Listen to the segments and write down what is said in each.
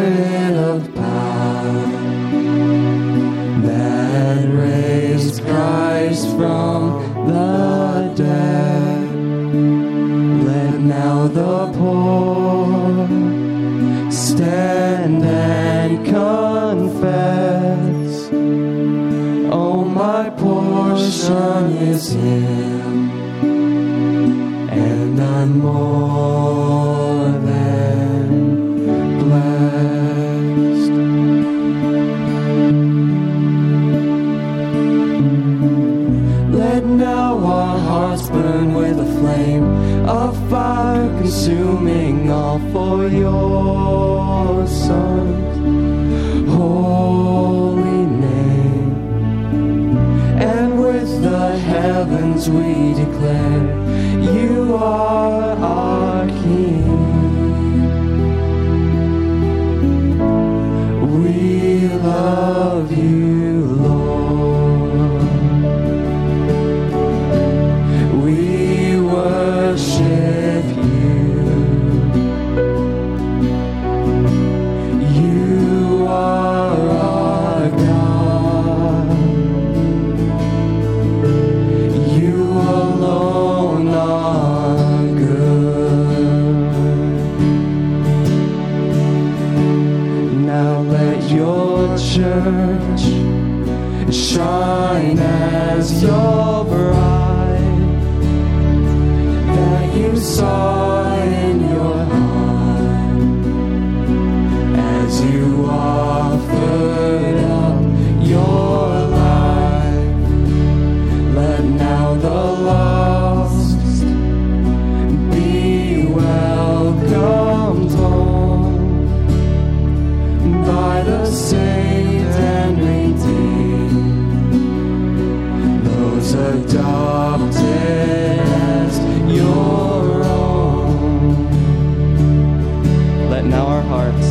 Spirit of power that raised Christ from the dead, let now the poor stand and confess, oh, my portion is Him, and I'm more than blessed. Let now our hearts burn with a flame of fire, consuming all for your Son's holy name. And with the heavens we declare, you are our King. We love you, Lord. We worship you. You are our God. You alone are good. Now let your church shine as your bride, that you saw in your heart as you offered up your life. Let now the lost be welcomed home by the saved and redeemed, those adopted as your own. Let now our hearts,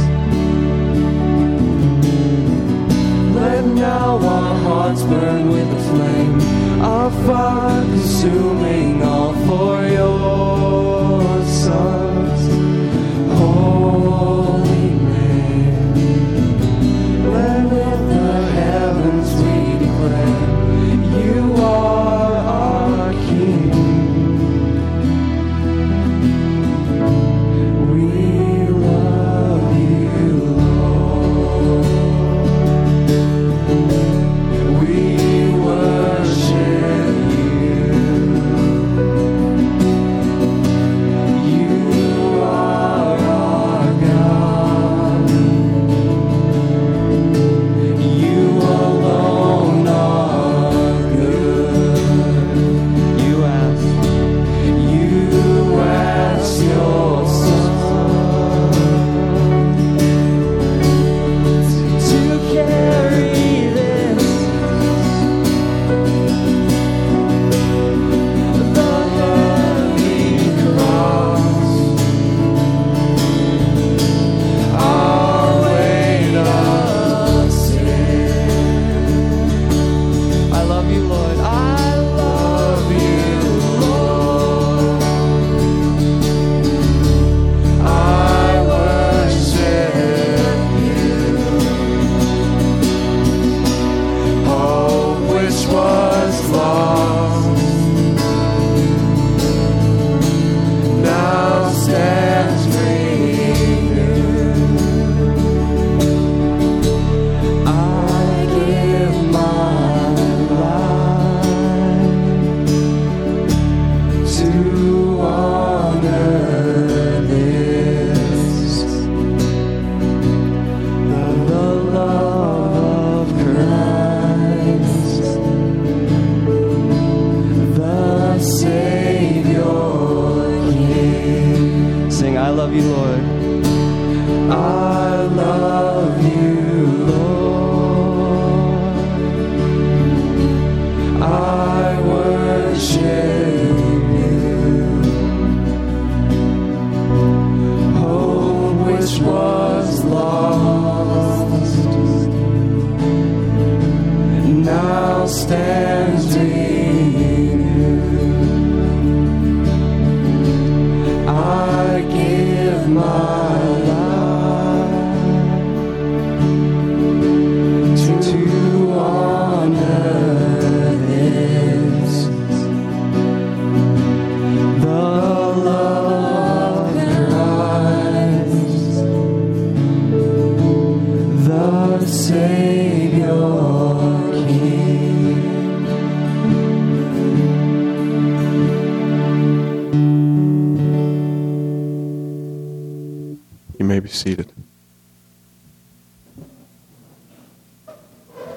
let now our hearts burn with the flame of fire, consuming all for your Son's holy name. Let with the heavens we declare, you are our King. We love you, Lord. We worship you. You are our God. You alone are good. You ask your Son to carry this, the heavy cross, our weight of sin. I love you, Lord. I love you, Lord. I worship you. Hope which was lost now stands renewed. I give my life to honor this, the love of Christ, the Savior King. Sing, I love you, Lord. I love you, Lord. I worship you. Hope which was lost now stands